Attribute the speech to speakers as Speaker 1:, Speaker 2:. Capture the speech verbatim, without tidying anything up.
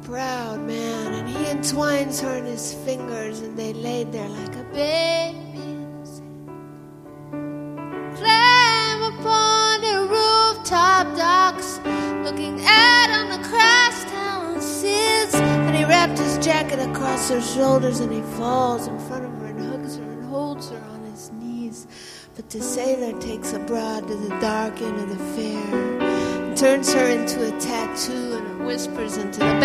Speaker 1: proud man, and he entwines her in his fingers, and they laid there like a baby. Climb upon the rooftop docks, looking out on the crosstown seas, and he wrapped his jacket across her shoulders, and he falls in front of her and hugs her and holds her on his knees. But the sailor takes a broad to the dark end of the fair, turns her into a tattoo, and whispers into the